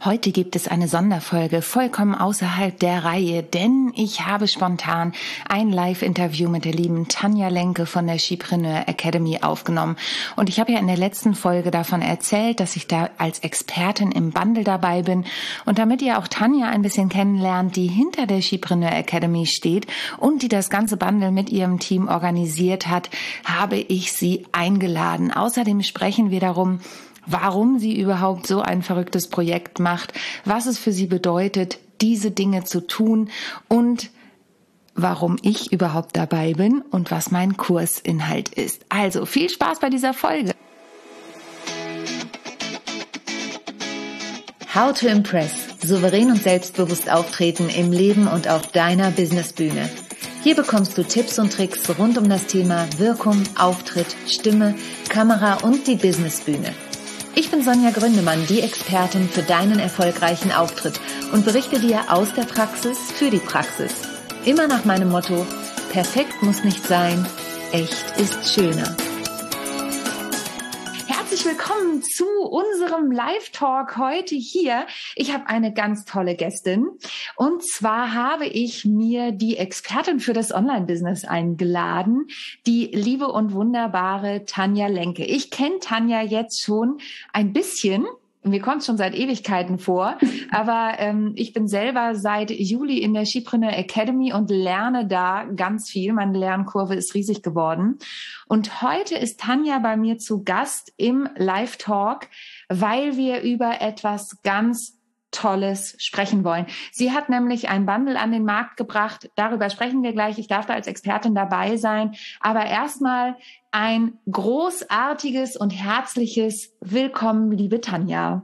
Heute gibt es eine Sonderfolge vollkommen außerhalb der Reihe, denn ich habe spontan ein Live-Interview mit der lieben Tanja Lenke von der Skipreneur Academy aufgenommen. Und ich habe ja in der letzten Folge davon erzählt, dass ich da als Expertin im Bundle dabei bin. Und damit ihr auch Tanja ein bisschen kennenlernt, die hinter der Skipreneur Academy steht und die das ganze Bundle mit ihrem Team organisiert hat, habe ich sie eingeladen. Außerdem sprechen wir darum, warum sie überhaupt so ein verrücktes Projekt macht, was es für sie bedeutet, diese Dinge zu tun und warum ich überhaupt dabei bin und was mein Kursinhalt ist. Also viel Spaß bei dieser Folge. How to Impress. Souverän und selbstbewusst auftreten im Leben und auf deiner Businessbühne. Hier bekommst du Tipps und Tricks rund um das Thema Wirkung, Auftritt, Stimme, Kamera und die Businessbühne. Ich bin Sonja Gründemann, die Expertin für deinen erfolgreichen Auftritt und berichte dir aus der Praxis für die Praxis. Immer nach meinem Motto: Perfekt muss nicht sein, echt ist schöner. Herzlich willkommen zu unserem Live-Talk heute hier. Ich habe eine ganz tolle Gästin und zwar habe ich mir die Expertin für das Online-Business eingeladen, die liebe und wunderbare Tanja Lenke. Ich kenne Tanja jetzt schon ein bisschen. Mir kommt schon seit Ewigkeiten vor, aber ich bin selber seit Juli in der Skipreneur Academy und lerne da ganz viel. Meine Lernkurve ist riesig geworden. Und heute ist Tanja bei mir zu Gast im Live-Talk, weil wir über etwas ganz Tolles sprechen wollen. Sie hat nämlich ein Bundle an den Markt gebracht. Darüber sprechen wir gleich. Ich darf da als Expertin dabei sein. Aber erstmal ein großartiges und herzliches Willkommen, liebe Tanja.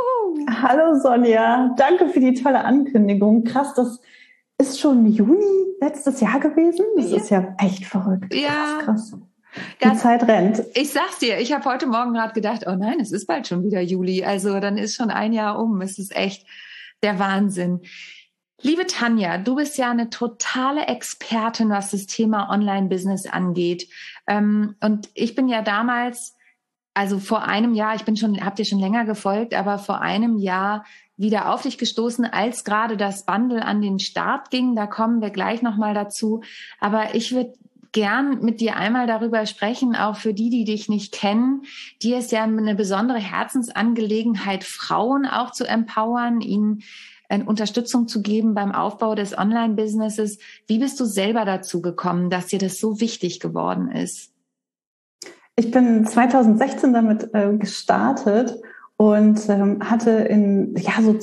Hallo Sonja, danke für die tolle Ankündigung. Krass, das ist schon Juni letztes Jahr gewesen. Das ist ja echt verrückt. Ja. Krass. Die Zeit rennt. Ich sag's dir, ich habe heute Morgen gerade gedacht, oh nein, es ist bald schon wieder Juli. Also dann ist schon ein Jahr um. Es ist echt der Wahnsinn. Liebe Tanja, du bist ja eine totale Expertin, was das Thema Online-Business angeht. Und ich bin ja damals, also vor einem Jahr, hab dir schon länger gefolgt, aber vor einem Jahr wieder auf dich gestoßen, als gerade das Bundle an den Start ging. Da kommen wir gleich nochmal dazu. Aber ich würde gern mit dir einmal darüber sprechen, auch für die dich nicht kennen. Dir ist ja eine besondere Herzensangelegenheit, Frauen auch zu empowern, ihnen Unterstützung zu geben beim Aufbau des Online-Businesses. Wie bist du selber dazu gekommen, dass dir das so wichtig geworden ist? Ich bin 2016 damit gestartet und hatte so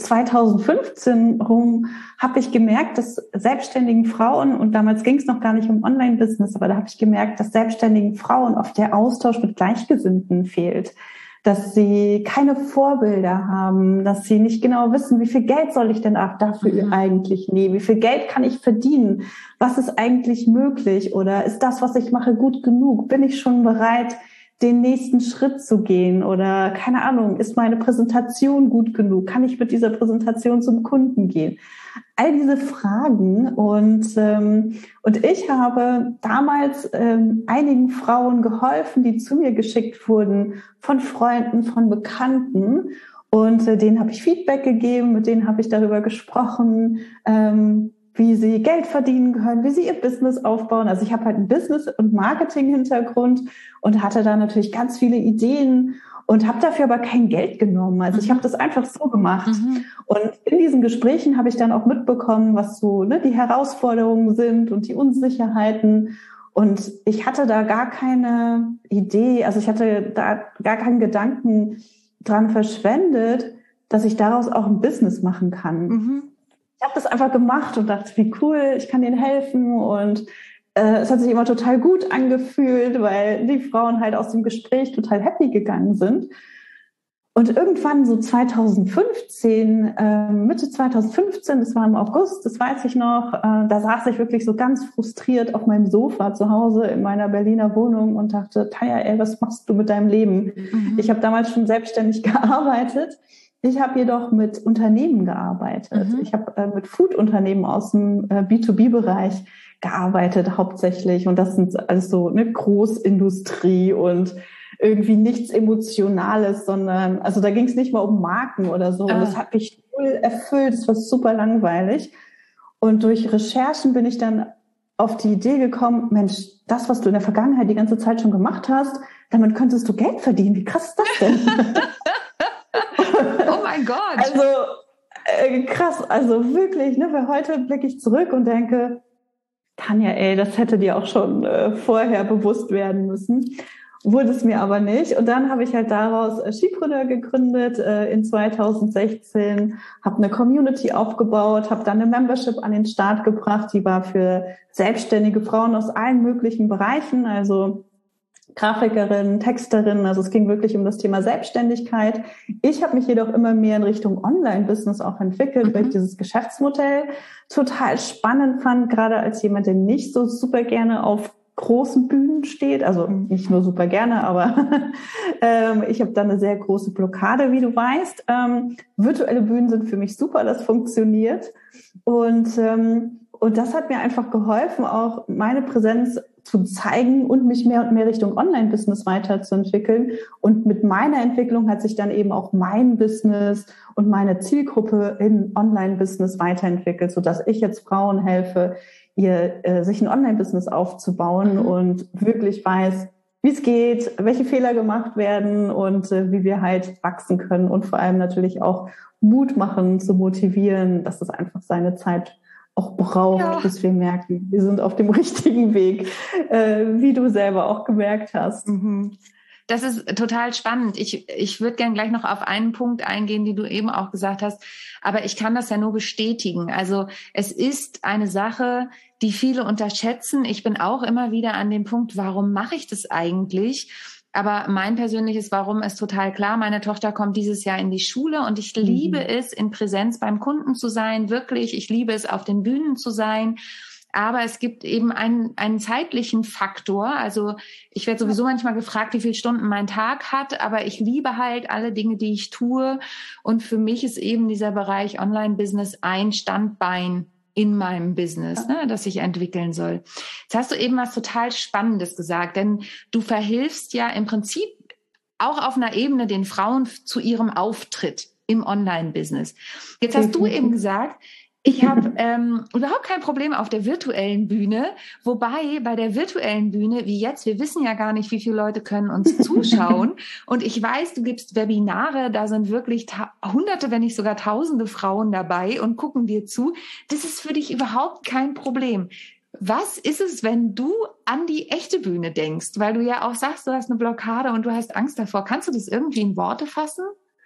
2015 rum, habe ich gemerkt, dass selbstständigen Frauen, und damals ging es noch gar nicht um Online-Business, aber da habe ich gemerkt, dass selbstständigen Frauen oft der Austausch mit Gleichgesinnten fehlt. Dass sie keine Vorbilder haben, dass sie nicht genau wissen, wie viel Geld soll ich denn dafür eigentlich nehmen, wie viel Geld kann ich verdienen, was ist eigentlich möglich oder ist das, was ich mache, gut genug, bin ich schon bereit, den nächsten Schritt zu gehen oder keine Ahnung, ist meine Präsentation gut genug, kann ich mit dieser Präsentation zum Kunden gehen? All diese Fragen und ich habe damals einigen Frauen geholfen, die zu mir geschickt wurden von Freunden, von Bekannten und denen habe ich Feedback gegeben, mit denen habe ich darüber gesprochen, wie sie Geld verdienen können, wie sie ihr Business aufbauen. Also ich habe halt einen Business- und Marketing-Hintergrund und hatte da natürlich ganz viele Ideen und habe dafür aber kein Geld genommen. Also ich habe das einfach so gemacht. Und in diesen Gesprächen habe ich dann auch mitbekommen, was so die Herausforderungen sind und die Unsicherheiten. Und ich hatte da gar keine Idee, also ich hatte da gar keinen Gedanken dran verschwendet, dass ich daraus auch ein Business machen kann. Ich habe das einfach gemacht und dachte, wie cool, ich kann denen helfen und es hat sich immer total gut angefühlt, weil die Frauen halt aus dem Gespräch total happy gegangen sind. Und irgendwann so 2015, Mitte 2015, das war im August, das weiß ich noch, da saß ich wirklich so ganz frustriert auf meinem Sofa zu Hause in meiner Berliner Wohnung und dachte, Tanja, was machst du mit deinem Leben? Ich habe damals schon selbstständig gearbeitet. Ich habe jedoch mit Unternehmen gearbeitet. Ich habe mit Food-Unternehmen aus dem B2B-Bereich gearbeitet hauptsächlich. Und das sind alles so eine Großindustrie und irgendwie nichts Emotionales, sondern, also da ging es nicht mal um Marken oder so. Und das hat mich null erfüllt. Das war super langweilig. Und durch Recherchen bin ich dann auf die Idee gekommen, Mensch, das, was du in der Vergangenheit die ganze Zeit schon gemacht hast, damit könntest du Geld verdienen. Wie krass ist das denn? Oh mein Gott. Also krass, also wirklich, ne, weil heute blicke ich zurück und denke, Tanja, ey, das hätte dir auch schon vorher bewusst werden müssen. Wurde es mir aber nicht. Und dann habe ich halt daraus Skipreneur gegründet in 2016, habe eine Community aufgebaut, habe dann eine Membership an den Start gebracht, die war für selbstständige Frauen aus allen möglichen Bereichen, also Grafikerin, Texterin, also es ging wirklich um das Thema Selbstständigkeit. Ich habe mich jedoch immer mehr in Richtung Online-Business auch entwickelt, weil ich dieses Geschäftsmodell total spannend fand, gerade als jemand, der nicht so super gerne auf großen Bühnen steht, also nicht nur super gerne, aber ich habe da eine sehr große Blockade, wie du weißt. Virtuelle Bühnen sind für mich super, das funktioniert und das hat mir einfach geholfen, auch meine Präsenz zu zeigen und mich mehr und mehr Richtung Online-Business weiterzuentwickeln. Und mit meiner Entwicklung hat sich dann eben auch mein Business und meine Zielgruppe in Online-Business weiterentwickelt, sodass ich jetzt Frauen helfe, sich ein Online-Business aufzubauen und wirklich weiß, wie es geht, welche Fehler gemacht werden und wie wir halt wachsen können und vor allem natürlich auch Mut machen, zu motivieren, dass es einfach seine Zeit auch braucht, bis wir merken, wir sind auf dem richtigen Weg, wie du selber auch gemerkt hast. Das ist total spannend. Ich würde gern gleich noch auf einen Punkt eingehen, den du eben auch gesagt hast, aber ich kann das ja nur bestätigen. Also es ist eine Sache, die viele unterschätzen. Ich bin auch immer wieder an dem Punkt, warum mache ich das eigentlich? Aber mein persönliches Warum ist total klar. Meine Tochter kommt dieses Jahr in die Schule und ich liebe es, in Präsenz beim Kunden zu sein, wirklich. Ich liebe es, auf den Bühnen zu sein. Aber es gibt eben einen zeitlichen Faktor. Also ich werde sowieso manchmal gefragt, wie viele Stunden mein Tag hat. Aber ich liebe halt alle Dinge, die ich tue. Und für mich ist eben dieser Bereich Online-Business ein Standbein in meinem Business, ne, das ich entwickeln soll. Jetzt hast du eben was total Spannendes gesagt, denn du verhilfst ja im Prinzip auch auf einer Ebene den Frauen zu ihrem Auftritt im Online-Business. Jetzt hast du eben gesagt, ich habe überhaupt kein Problem auf der virtuellen Bühne, wobei bei der virtuellen Bühne, wie jetzt, wir wissen ja gar nicht, wie viele Leute können uns zuschauen. Und ich weiß, du gibst Webinare, da sind wirklich Hunderte, wenn nicht sogar Tausende Frauen dabei und gucken dir zu. Das ist für dich überhaupt kein Problem. Was ist es, wenn du an die echte Bühne denkst? Weil du ja auch sagst, du hast eine Blockade und du hast Angst davor. Kannst du das irgendwie in Worte fassen?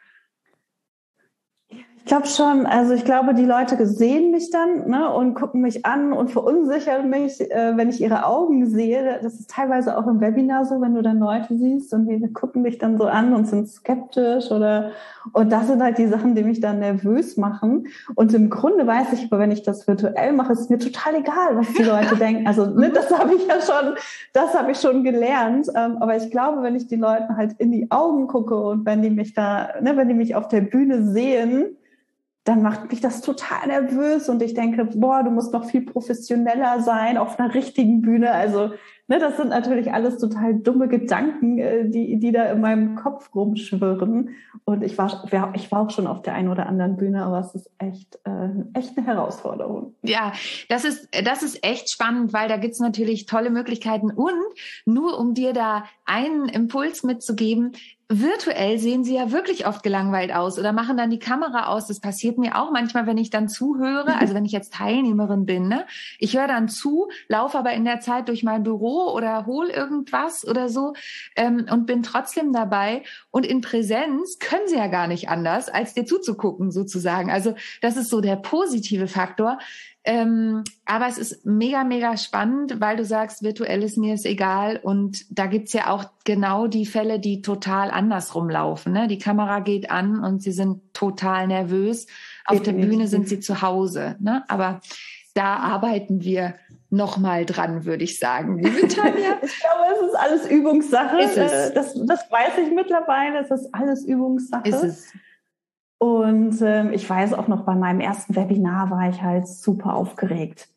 Ich glaube schon, also ich glaube, die Leute sehen mich dann, ne, und gucken mich an und verunsichern mich, wenn ich ihre Augen sehe. Das ist teilweise auch im Webinar so, wenn du dann Leute siehst und die gucken dich dann so an und sind skeptisch und das sind halt die Sachen, die mich dann nervös machen. Und im Grunde weiß ich aber, wenn ich das virtuell mache, ist mir total egal, was die Leute denken. Also ne, das habe ich schon gelernt. Aber ich glaube, wenn ich die Leuten halt in die Augen gucke und wenn die mich auf der Bühne sehen, dann macht mich das total nervös und ich denke, du musst noch viel professioneller sein auf einer richtigen Bühne. Also, ne, das sind natürlich alles total dumme Gedanken, die da in meinem Kopf rumschwirren. Und ich war auch schon auf der einen oder anderen Bühne, aber es ist echt eine Herausforderung. Ja, das ist echt spannend, weil da gibt's natürlich tolle Möglichkeiten. Und nur um dir da einen Impuls mitzugeben, virtuell sehen sie ja wirklich oft gelangweilt aus oder machen dann die Kamera aus. Das passiert mir auch manchmal, wenn ich dann zuhöre, also wenn ich jetzt Teilnehmerin bin, ne? Ich höre dann zu, laufe aber in der Zeit durch mein Büro oder hol irgendwas oder so und bin trotzdem dabei. Und in Präsenz können sie ja gar nicht anders, als dir zuzugucken sozusagen. Also das ist so der positive Faktor. Aber es ist mega, mega spannend, weil du sagst, virtuell ist mir es egal. Und da gibt's ja auch genau die Fälle, die total andersrum laufen. Ne? Die Kamera geht an und sie sind total nervös. Auf der Bühne sind sie zu Hause. Ne? Aber da arbeiten wir noch mal dran, würde ich sagen. Liebe Tanja? Ich glaube, es ist alles Übungssache. Ist es. Das weiß ich mittlerweile. Es ist alles Übungssache. Ist es. Und ich weiß auch noch, bei meinem ersten Webinar war ich halt super aufgeregt.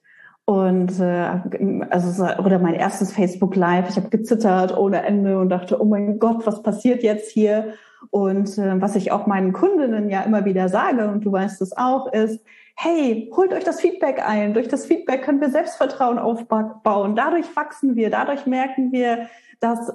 Und oder mein erstes Facebook Live, ich habe gezittert ohne Ende und dachte, oh mein Gott, was passiert jetzt hier? Und was ich auch meinen Kundinnen ja immer wieder sage, und du weißt es auch, ist, hey, holt euch das Feedback ein. Durch das Feedback können wir Selbstvertrauen aufbauen. Dadurch wachsen wir, dadurch merken wir, dass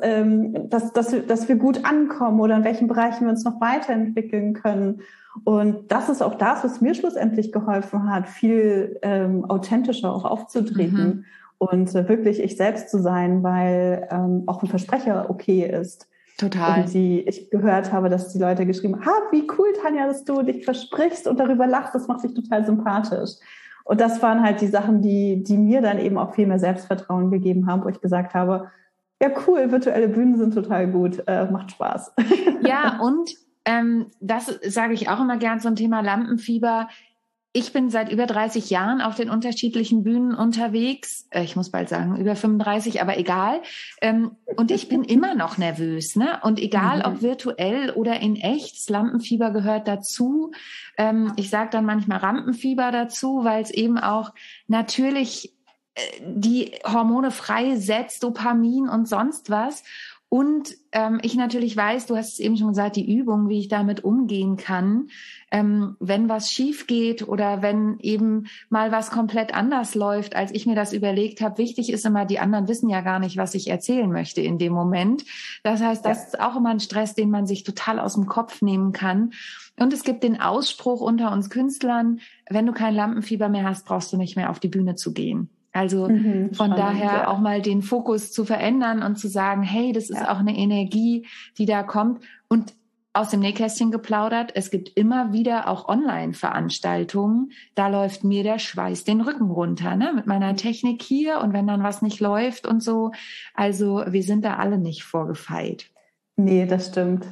wir gut ankommen oder in welchen Bereichen wir uns noch weiterentwickeln können. Und das ist auch das, was mir schlussendlich geholfen hat, viel authentischer auch aufzutreten und wirklich ich selbst zu sein, weil auch ein Versprecher okay ist. Total. Und ich gehört habe, dass die Leute geschrieben haben, wie cool, Tanja, dass du dich versprichst und darüber lachst, das macht dich total sympathisch. Und das waren halt die Sachen, die mir dann eben auch viel mehr Selbstvertrauen gegeben haben, wo ich gesagt habe, ja cool, virtuelle Bühnen sind total gut, macht Spaß. Ja, und das sage ich auch immer gern zum Thema Lampenfieber. Ich bin seit über 30 Jahren auf den unterschiedlichen Bühnen unterwegs. Ich muss bald sagen, über 35, aber egal. Und ich bin immer noch nervös, ne? Und egal, ob virtuell oder in echt, das Lampenfieber gehört dazu. Ich sage dann manchmal Rampenfieber dazu, weil es eben auch natürlich die Hormone freisetzt, Dopamin und sonst was. Und ich natürlich weiß, du hast es eben schon gesagt, die Übung, wie ich damit umgehen kann, wenn was schief geht oder wenn eben mal was komplett anders läuft, als ich mir das überlegt habe. Wichtig ist immer, die anderen wissen ja gar nicht, was ich erzählen möchte in dem Moment. Das heißt, das ist auch immer ein Stress, den man sich total aus dem Kopf nehmen kann. Und es gibt den Ausspruch unter uns Künstlern, wenn du kein Lampenfieber mehr hast, brauchst du nicht mehr auf die Bühne zu gehen. Also von daher auch mal den Fokus zu verändern und zu sagen, hey, das ist auch eine Energie, die da kommt. Und aus dem Nähkästchen geplaudert, es gibt immer wieder auch Online-Veranstaltungen. Da läuft mir der Schweiß den Rücken runter, ne? Mit meiner Technik hier und wenn dann was nicht läuft und so. Also wir sind da alle nicht vorgefeit. Nee, das stimmt.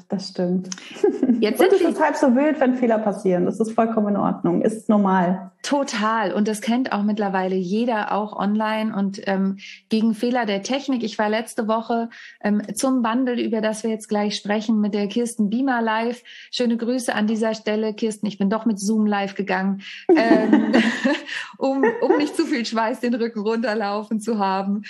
Jetzt und es ist halb so wild, wenn Fehler passieren. Das ist vollkommen in Ordnung, ist normal. Total. Und das kennt auch mittlerweile jeder, auch online. Und gegen Fehler der Technik. Ich war letzte Woche zum Bundle, über das wir jetzt gleich sprechen, mit der Kirsten Biemer live. Schöne Grüße an dieser Stelle, Kirsten. Ich bin doch mit Zoom live gegangen, um nicht zu viel Schweiß den Rücken runterlaufen zu haben.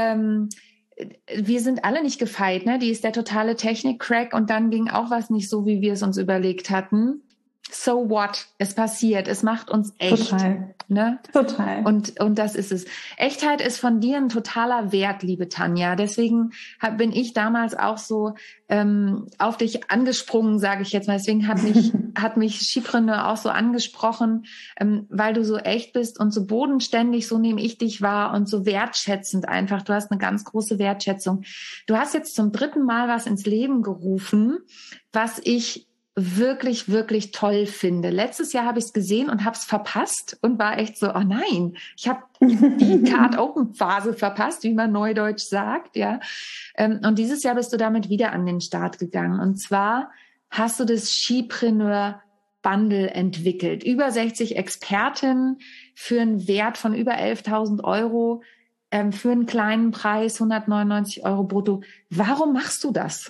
Wir sind alle nicht gefeit, ne? Die ist der totale Technik-Crack und dann ging auch was nicht so, wie wir es uns überlegt hatten. So what? Es passiert. Es macht uns echt. Total. Ne? Total. Und das ist es. Echtheit ist von dir ein totaler Wert, liebe Tanja. Deswegen bin ich damals auch so auf dich angesprungen, sage ich jetzt mal. Deswegen hat mich Skipreneur auch so angesprochen, weil du so echt bist und so bodenständig, so nehme ich dich wahr und so wertschätzend einfach. Du hast eine ganz große Wertschätzung. Du hast jetzt zum 3. Mal was ins Leben gerufen, was ich wirklich, wirklich toll finde. Letztes Jahr habe ich es gesehen und habe es verpasst und war echt so, oh nein, ich habe die Card-Open-Phase verpasst, wie man neudeutsch sagt, ja. Und dieses Jahr bist du damit wieder an den Start gegangen. Und zwar hast du das Skipreneur Bundle entwickelt. Über 60 Expertinnen für einen Wert von über 11.000 Euro, für einen kleinen Preis, 199 Euro brutto. Warum machst du das?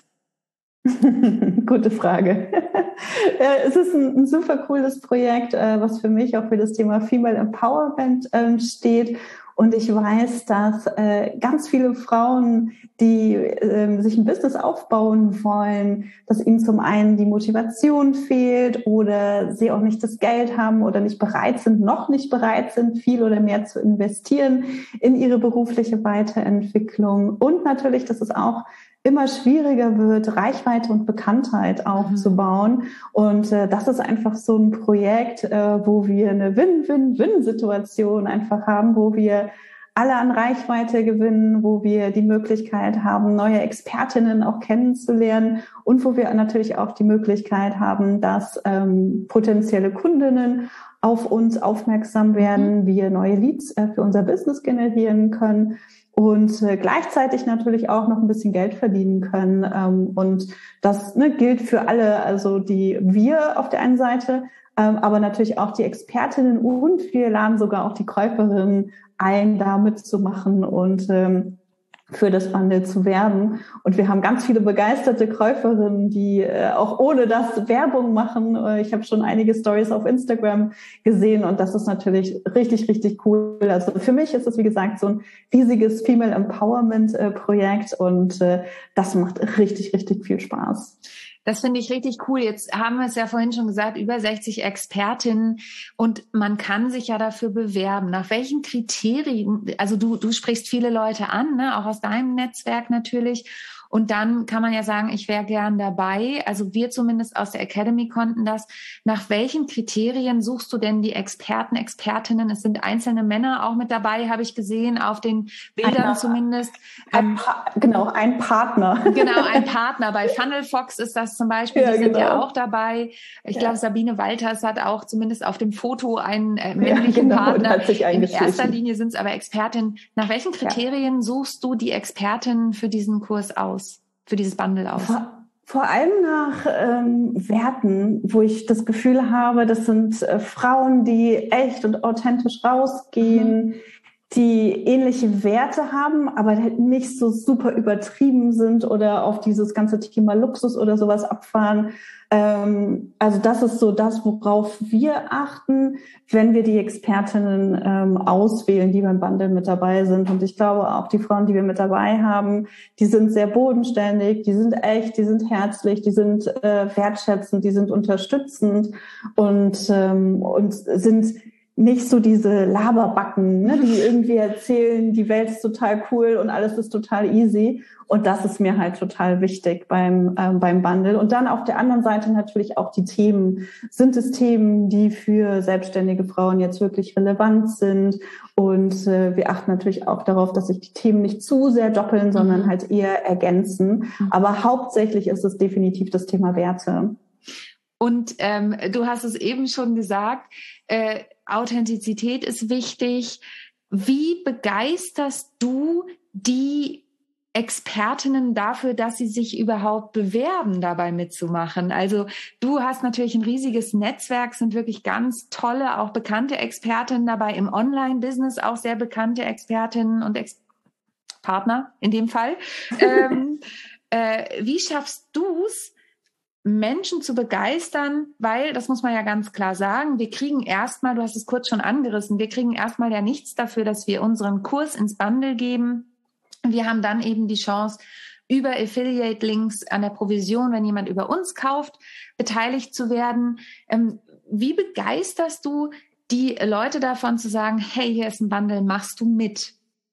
Gute Frage. Es ist ein super cooles Projekt, was für mich auch für das Thema Female Empowerment steht. Und ich weiß, dass ganz viele Frauen, die sich ein Business aufbauen wollen, dass ihnen zum einen die Motivation fehlt oder sie auch nicht das Geld haben oder noch nicht bereit sind, viel oder mehr zu investieren in ihre berufliche Weiterentwicklung. Und natürlich, dass es auch immer schwieriger wird, Reichweite und Bekanntheit aufzubauen. Und das ist einfach so ein Projekt, wo wir eine Win-Win-Win-Situation einfach haben, wo wir alle an Reichweite gewinnen, wo wir die Möglichkeit haben, neue Expertinnen auch kennenzulernen und wo wir natürlich auch die Möglichkeit haben, dass potenzielle Kundinnen auf uns aufmerksam werden, wir neue Leads für unser Business generieren können und gleichzeitig natürlich auch noch ein bisschen Geld verdienen können. Und das gilt für alle, also wir auf der einen Seite, aber natürlich auch die Expertinnen und wir laden sogar auch die Käuferinnen ein, da mitzumachen und für das Bundle zu werben. Und wir haben ganz viele begeisterte Käuferinnen, die auch ohne das Werbung machen. Ich habe schon einige Stories auf Instagram gesehen und das ist natürlich richtig, richtig cool. Also für mich ist es, wie gesagt, so ein riesiges Female Empowerment Projekt und das macht richtig, richtig viel Spaß. Das finde ich richtig cool. Jetzt haben wir es ja vorhin schon gesagt, über 60 Expertinnen und man kann sich ja dafür bewerben. Nach welchen Kriterien, also du sprichst viele Leute an, ne, auch aus deinem Netzwerk natürlich. Und dann kann man ja sagen, ich wäre gern dabei. Also wir zumindest aus der Academy konnten das. Nach welchen Kriterien suchst du denn die Experten, Expertinnen? Es sind einzelne Männer auch mit dabei, habe ich gesehen, auf den Bildern zumindest. Ein Partner. Genau, ein Partner. Bei Funnel Fox ist das zum Beispiel, die sind ja auch dabei. Ich glaube, Sabine Walters hat auch zumindest auf dem Foto einen männlichen Partner. In erster Linie sind es aber Expertinnen. Nach welchen Kriterien suchst du die Expertinnen für diesen Kurs aus? Für dieses Bundle aus? Vor allem nach Werten, wo ich das Gefühl habe, das sind Frauen, die echt und authentisch rausgehen, die ähnliche Werte haben, aber halt nicht so super übertrieben sind oder auf dieses ganze Thema Luxus oder sowas abfahren. Also das ist so das, worauf wir achten, wenn wir die Expertinnen auswählen, die beim Bundle mit dabei sind. Und ich glaube auch die Frauen, die wir mit dabei haben, die sind sehr bodenständig, die sind echt, die sind herzlich, die sind wertschätzend, die sind unterstützend und sind nicht so diese Laberbacken, ne, die irgendwie erzählen, die Welt ist total cool und alles ist total easy. Und das ist mir halt total wichtig beim Bundle. Und dann auf der anderen Seite natürlich auch die Themen. Sind es Themen, die für selbstständige Frauen jetzt wirklich relevant sind? Und wir achten natürlich auch darauf, dass sich die Themen nicht zu sehr doppeln, sondern halt eher ergänzen. Aber hauptsächlich ist es definitiv das Thema Werte. Und du hast es eben schon gesagt, Authentizität ist wichtig. Wie begeisterst du die Expertinnen dafür, dass sie sich überhaupt bewerben, dabei mitzumachen? Also du hast natürlich ein riesiges Netzwerk, sind wirklich ganz tolle, auch bekannte Expertinnen dabei, im Online-Business auch sehr bekannte Expertinnen und Partner in dem Fall. Wie schaffst du's, Menschen zu begeistern, weil, das muss man ja ganz klar sagen, wir kriegen erstmal, du hast es kurz schon angerissen, wir kriegen erstmal ja nichts dafür, dass wir unseren Kurs ins Bundle geben. Wir haben dann eben die Chance, über Affiliate-Links an der Provision, wenn jemand über uns kauft, beteiligt zu werden. Wie begeisterst du die Leute davon zu sagen, hey, hier ist ein Bundle, machst du mit?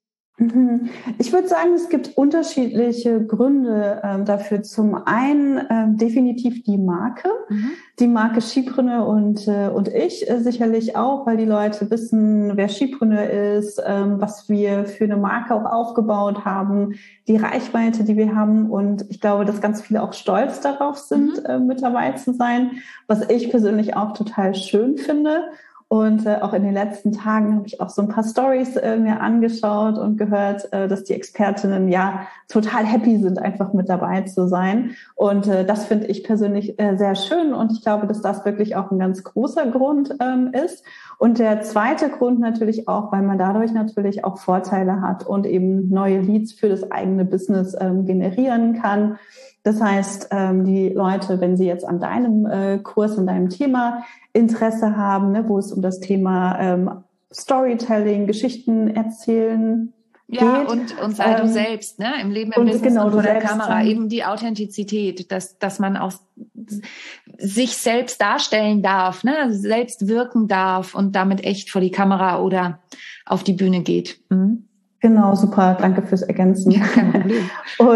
Ich würde sagen, es gibt unterschiedliche Gründe dafür. Zum einen definitiv die Marke. Die Marke Skipreneur und ich sicherlich auch, weil die Leute wissen, wer Skipreneur ist, was wir für eine Marke auch aufgebaut haben, die Reichweite, die wir haben. Und ich glaube, dass ganz viele auch stolz darauf sind, mit dabei zu sein, was ich persönlich auch total schön finde. Und auch in den letzten Tagen habe ich auch so ein paar Stories mir angeschaut und gehört, dass die Expertinnen ja total happy sind, einfach mit dabei zu sein. Und das finde ich persönlich sehr schön. Und ich glaube, dass das wirklich auch ein ganz großer Grund ist. Und der zweite Grund natürlich auch, weil man dadurch natürlich auch Vorteile hat und eben neue Leads für das eigene Business generieren kann. Das heißt, die Leute, wenn sie jetzt an deinem Kurs, an deinem Thema Interesse haben, ne, wo es um das Thema Storytelling, Geschichten erzählen geht. Ja, und sei du selbst, ne, im Leben, im Business genau, und vor der Kamera, eben die Authentizität, dass man auch sich selbst darstellen darf, ne, also selbst wirken darf und damit echt vor die Kamera oder auf die Bühne geht. Genau, super, danke fürs Ergänzen. Ja, kein Problem.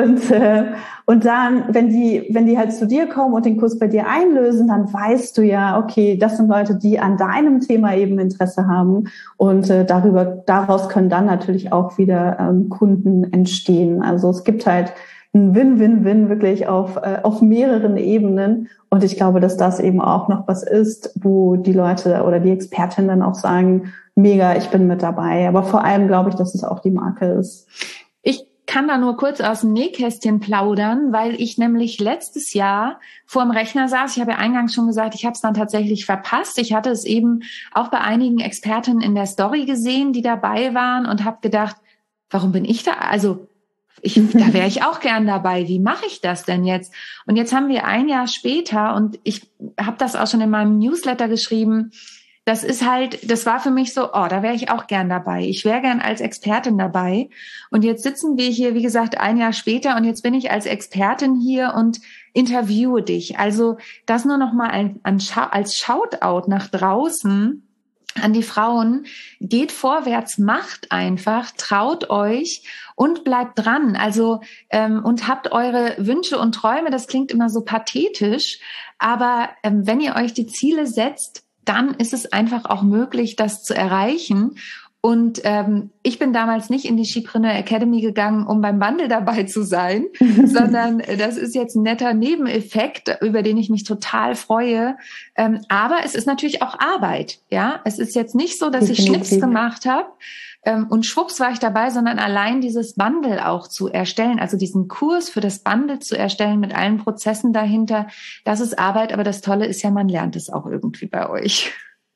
Und dann, wenn die halt zu dir kommen und den Kurs bei dir einlösen, dann weißt du ja, okay, das sind Leute, die an deinem Thema eben Interesse haben und daraus können dann natürlich auch wieder Kunden entstehen. Also es gibt halt ein Win-Win-Win wirklich auf mehreren Ebenen. Und ich glaube, dass das eben auch noch was ist, wo die Leute oder die Expertinnen dann auch sagen, mega, ich bin mit dabei. Aber vor allem glaube ich, dass es auch die Marke ist. Ich kann da nur kurz aus dem Nähkästchen plaudern, weil ich nämlich letztes Jahr vor dem Rechner saß. Ich habe ja eingangs schon gesagt, ich habe es dann tatsächlich verpasst. Ich hatte es eben auch bei einigen Expertinnen in der Story gesehen, die dabei waren und habe gedacht, warum bin ich da? Also Da wäre ich auch gern dabei. Wie mache ich das denn jetzt? Und jetzt haben wir ein Jahr später und ich habe das auch schon in meinem Newsletter geschrieben. Das war für mich so, da wäre ich auch gern dabei. Ich wäre gern als Expertin dabei. Und jetzt sitzen wir hier, wie gesagt, ein Jahr später und jetzt bin ich als Expertin hier und interviewe dich. Also das nur noch mal als Shoutout nach draußen an die Frauen. Geht vorwärts, macht einfach, traut euch und bleibt dran. Also und habt eure Wünsche und Träume. Das klingt immer so pathetisch, aber wenn ihr euch die Ziele setzt, dann ist es einfach auch möglich, das zu erreichen. Und ich bin damals nicht in die Skipreneur Academy gegangen, um beim Bundle dabei zu sein, sondern das ist jetzt ein netter Nebeneffekt, über den ich mich total freue. Aber es ist natürlich auch Arbeit. Ja, es ist jetzt nicht so, dass ich Schnips gemacht habe und schwupps war ich dabei, sondern allein dieses Bundle auch zu erstellen, also diesen Kurs für das Bundle zu erstellen mit allen Prozessen dahinter, das ist Arbeit. Aber das Tolle ist ja, man lernt es auch irgendwie bei euch.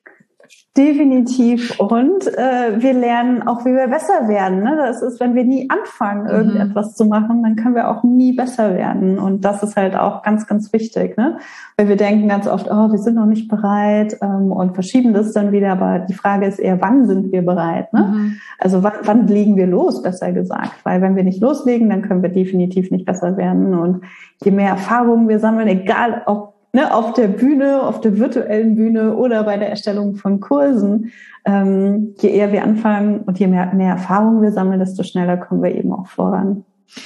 Definitiv. Und wir lernen auch, wie wir besser werden. Ne? Das ist, wenn wir nie anfangen, irgendetwas zu machen, dann können wir auch nie besser werden. Und das ist halt auch ganz, ganz wichtig. Ne? Weil wir denken ganz oft, wir sind noch nicht bereit und verschieben das dann wieder. Aber die Frage ist eher, wann sind wir bereit? Ne? Also wann legen wir los, besser gesagt? Weil wenn wir nicht loslegen, dann können wir definitiv nicht besser werden. Und je mehr Erfahrungen wir sammeln, egal ob auf der Bühne, auf der virtuellen Bühne oder bei der Erstellung von Kursen, je eher wir anfangen und je mehr Erfahrung wir sammeln, desto schneller kommen wir eben auch voran.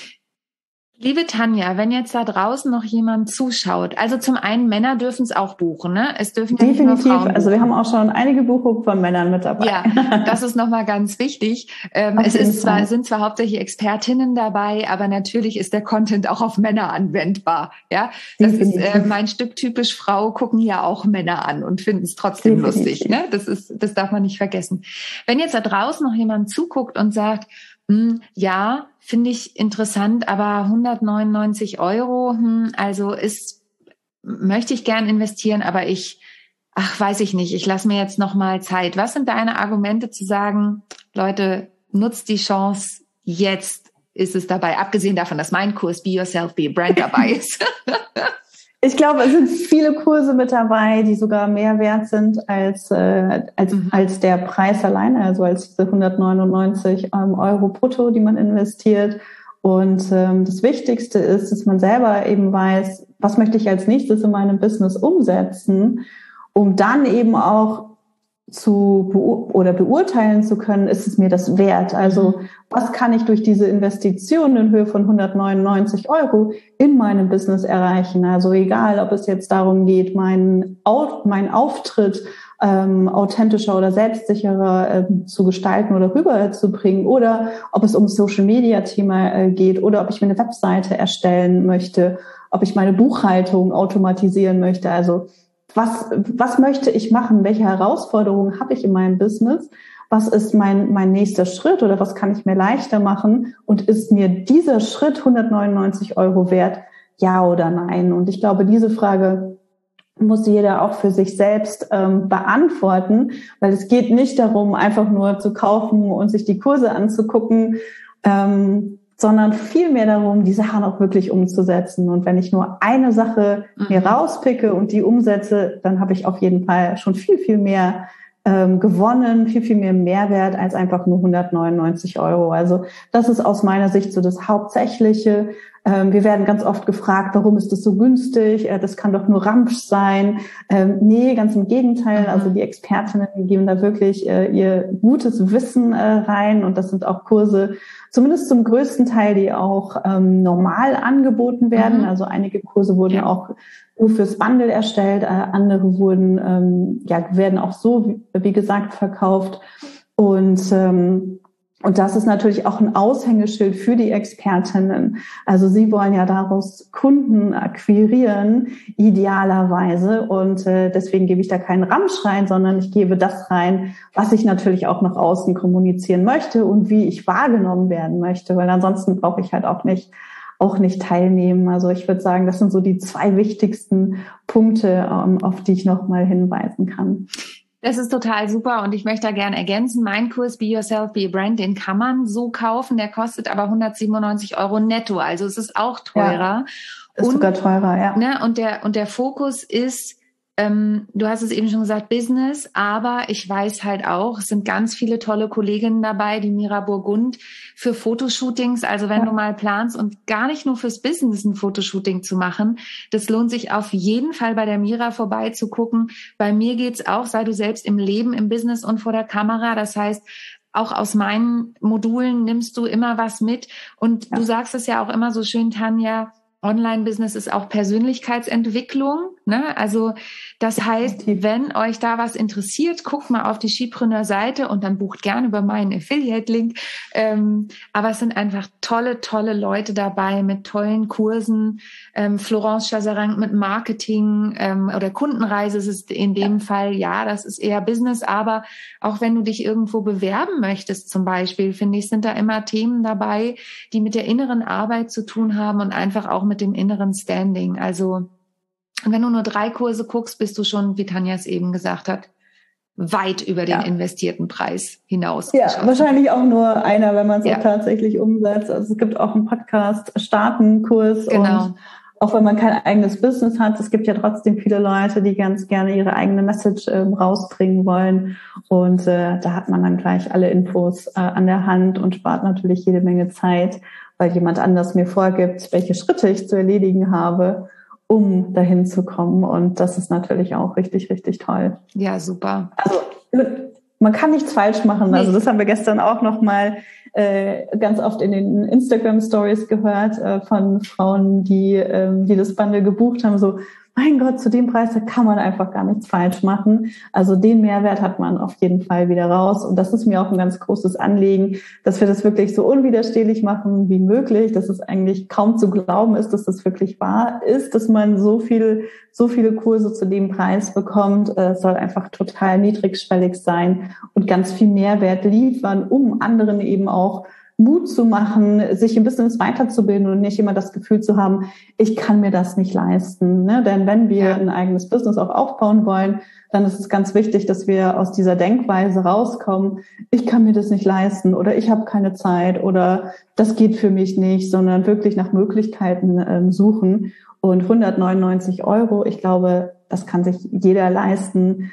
Liebe Tanja, wenn jetzt da draußen noch jemand zuschaut, also zum einen, Männer dürfen es auch buchen, ne? Es dürfen ja nicht nur Frauen buchen. Also wir haben auch schon einige Buchungen von Männern mit dabei. Ja, das ist nochmal ganz wichtig. Sind zwar hauptsächlich Expertinnen dabei, aber natürlich ist der Content auch auf Männer anwendbar. Ja, das ist mein Stück typisch Frau, gucken ja auch Männer an und finden es trotzdem lustig. Ne? Das darf man nicht vergessen. Wenn jetzt da draußen noch jemand zuguckt und sagt, ja, finde ich interessant, aber 199 €, also möchte ich gern investieren, aber weiß ich nicht, ich lasse mir jetzt noch mal Zeit. Was sind deine Argumente zu sagen, Leute, nutzt die Chance, jetzt ist es dabei, abgesehen davon, dass mein Kurs Be Yourself, Be a Brand dabei ist? Ich glaube, es sind viele Kurse mit dabei, die sogar mehr wert sind als der Preis alleine, also als diese 199 € brutto, die man investiert. Und das Wichtigste ist, dass man selber eben weiß, was möchte ich als nächstes in meinem Business umsetzen, um dann eben auch beurteilen zu können, ist es mir das wert? Also was kann ich durch diese Investition in Höhe von 199 € in meinem Business erreichen? Also egal, ob es jetzt darum geht, mein Auftritt authentischer oder selbstsicherer zu gestalten oder rüberzubringen, oder ob es um Social-Media-Thema geht, oder ob ich mir eine Webseite erstellen möchte, ob ich meine Buchhaltung automatisieren möchte. Also was möchte ich machen? Welche Herausforderungen habe ich in meinem Business? Was ist mein nächster Schritt oder was kann ich mir leichter machen? Und ist mir dieser Schritt 199 € wert? Ja oder nein? Und ich glaube, diese Frage muss jeder auch für sich selbst beantworten, weil es geht nicht darum, einfach nur zu kaufen und sich die Kurse anzugucken, sondern vielmehr darum, die Sachen auch wirklich umzusetzen. Und wenn ich nur eine Sache mir rauspicke und die umsetze, dann habe ich auf jeden Fall schon viel, viel mehr gewonnen, viel, viel mehr Mehrwert als einfach nur 199 €. Also das ist aus meiner Sicht so das Hauptsächliche. Wir werden ganz oft gefragt, warum ist das so günstig? Das kann doch nur Ramsch sein. Nee, ganz im Gegenteil. Also die Expertinnen geben da wirklich ihr gutes Wissen rein. Und das sind auch Kurse, zumindest zum größten Teil, die auch normal angeboten werden. Also einige Kurse wurden auch nur fürs Bundle erstellt, andere werden auch so, wie gesagt, verkauft. Und das ist natürlich auch ein Aushängeschild für die Expertinnen. Also sie wollen ja daraus Kunden akquirieren, idealerweise. Und deswegen gebe ich da keinen Ramsch rein, sondern ich gebe das rein, was ich natürlich auch nach außen kommunizieren möchte und wie ich wahrgenommen werden möchte. Weil ansonsten brauche ich halt auch nicht teilnehmen. Also ich würde sagen, das sind so die 2 wichtigsten Punkte, auf die ich nochmal hinweisen kann. Das ist total super und ich möchte da gerne ergänzen, mein Kurs Be Yourself, Be a Brand, den kann man so kaufen, der kostet aber 197 € netto, also es ist auch teurer. Ja, ist sogar teurer, ja. Ne, und der Fokus ist, du hast es eben schon gesagt, Business, aber ich weiß halt auch, es sind ganz viele tolle Kolleginnen dabei, die Mira Burgund, für Fotoshootings, also wenn du mal planst und gar nicht nur fürs Business ein Fotoshooting zu machen, das lohnt sich auf jeden Fall bei der Mira vorbeizugucken. Bei mir geht's auch, sei du selbst im Leben, im Business und vor der Kamera, das heißt, auch aus meinen Modulen nimmst du immer was mit und du sagst es ja auch immer so schön, Tanja, Online-Business ist auch Persönlichkeitsentwicklung, ne? Also das heißt, wenn euch da was interessiert, guckt mal auf die Skipreneur-Seite und dann bucht gerne über meinen Affiliate-Link. Aber es sind einfach tolle, tolle Leute dabei mit tollen Kursen. Florence Chazarangue mit Marketing oder Kundenreise ist es in dem Fall, ja, das ist eher Business. Aber auch wenn du dich irgendwo bewerben möchtest zum Beispiel, finde ich, sind da immer Themen dabei, die mit der inneren Arbeit zu tun haben und einfach auch mit dem inneren Standing. Also wenn du nur 3 Kurse guckst, bist du schon, wie Tanja es eben gesagt hat, weit über den investierten Preis hinaus. Ja, wahrscheinlich auch nur einer, wenn man es auch tatsächlich umsetzt. Also es gibt auch einen Podcast-Starten-Kurs und auch wenn man kein eigenes Business hat, es gibt ja trotzdem viele Leute, die ganz gerne ihre eigene Message rausbringen wollen und da hat man dann gleich alle Infos an der Hand und spart natürlich jede Menge Zeit, weil jemand anders mir vorgibt, welche Schritte ich zu erledigen habe, um dahin zu kommen. Und das ist natürlich auch richtig, richtig toll. Ja, super. Also man kann nichts falsch machen. Also das haben wir gestern auch nochmal ganz oft in den Instagram-Stories gehört von Frauen, die das Bundle gebucht haben. So, mein Gott, zu dem Preis, da kann man einfach gar nichts falsch machen. Also den Mehrwert hat man auf jeden Fall wieder raus. Und das ist mir auch ein ganz großes Anliegen, dass wir das wirklich so unwiderstehlich machen wie möglich, dass es eigentlich kaum zu glauben ist, dass das wirklich wahr ist, dass man so viele Kurse zu dem Preis bekommt. Es soll einfach total niedrigschwellig sein und ganz viel Mehrwert liefern, um anderen eben auch Mut zu machen, sich im Business weiterzubilden und nicht immer das Gefühl zu haben, ich kann mir das nicht leisten. Ne? Denn wenn wir ein eigenes Business auch aufbauen wollen, dann ist es ganz wichtig, dass wir aus dieser Denkweise rauskommen, ich kann mir das nicht leisten oder ich habe keine Zeit oder das geht für mich nicht, sondern wirklich nach Möglichkeiten suchen. Und 199 €, ich glaube, das kann sich jeder leisten.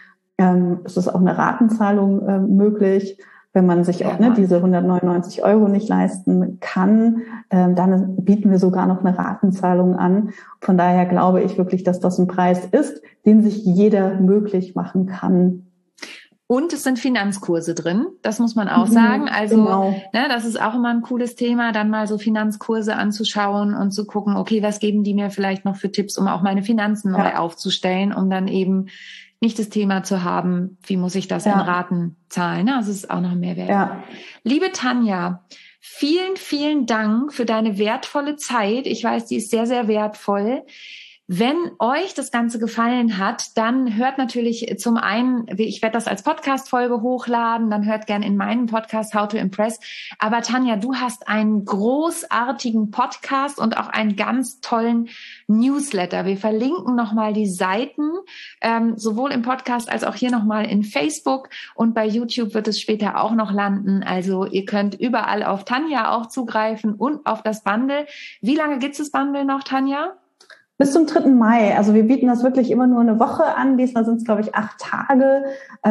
Es ist auch eine Ratenzahlung möglich. Wenn man sich auch diese 199 € nicht leisten kann, dann bieten wir sogar noch eine Ratenzahlung an. Von daher glaube ich wirklich, dass das ein Preis ist, den sich jeder möglich machen kann. Und es sind Finanzkurse drin, das muss man auch sagen. Also das ist auch immer ein cooles Thema, dann mal so Finanzkurse anzuschauen und zu gucken, okay, was geben die mir vielleicht noch für Tipps, um auch meine Finanzen neu aufzustellen, um dann eben nicht das Thema zu haben, wie muss ich das in Raten zahlen. Also es ist auch noch ein Mehrwert. Ja. Liebe Tanja, vielen, vielen Dank für deine wertvolle Zeit. Ich weiß, die ist sehr, sehr wertvoll. Wenn euch das Ganze gefallen hat, dann hört natürlich zum einen, ich werde das als Podcast-Folge hochladen, dann hört gern in meinem Podcast How to Impress. Aber Tanja, du hast einen großartigen Podcast und auch einen ganz tollen Newsletter. Wir verlinken nochmal die Seiten, sowohl im Podcast als auch hier nochmal in Facebook und bei YouTube wird es später auch noch landen. Also ihr könnt überall auf Tanja auch zugreifen und auf das Bundle. Wie lange gibt's das Bundle noch, Tanja? Bis zum 3. Mai. Also wir bieten das wirklich immer nur eine Woche an. Diesmal sind es, glaube ich, 8 Tage.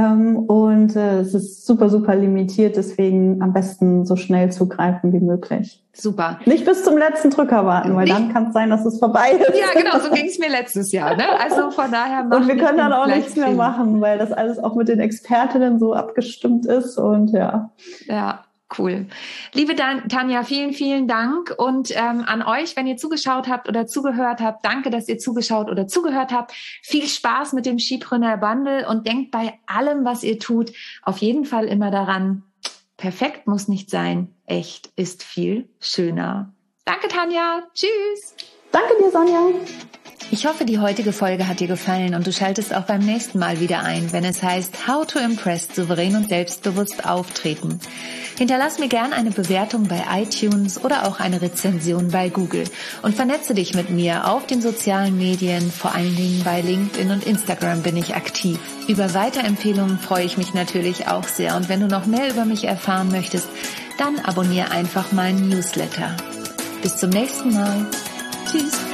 Und es ist super, super limitiert. Deswegen am besten so schnell zugreifen wie möglich. Super. Nicht bis zum letzten Drücker warten, weil dann kann es sein, dass es vorbei ist. Ja, genau. So ging es mir letztes Jahr. Ne? Also von daher und wir können dann auch nichts mehr machen, weil das alles auch mit den Expertinnen so abgestimmt ist. Und ja. Cool. Liebe Tanja, vielen, vielen Dank und an euch, wenn ihr zugeschaut habt oder zugehört habt, danke, dass ihr zugeschaut oder zugehört habt. Viel Spaß mit dem Skipreneur Bundle und denkt bei allem, was ihr tut, auf jeden Fall immer daran, perfekt muss nicht sein, echt ist viel schöner. Danke, Tanja. Tschüss. Danke dir, Sonja. Ich hoffe, die heutige Folge hat dir gefallen und du schaltest auch beim nächsten Mal wieder ein, wenn es heißt How to Impress, souverän und selbstbewusst auftreten. Hinterlass mir gern eine Bewertung bei iTunes oder auch eine Rezension bei Google und vernetze dich mit mir auf den sozialen Medien, vor allen Dingen bei LinkedIn und Instagram bin ich aktiv. Über Weiterempfehlungen freue ich mich natürlich auch sehr und wenn du noch mehr über mich erfahren möchtest, dann abonniere einfach meinen Newsletter. Bis zum nächsten Mal. Tschüss.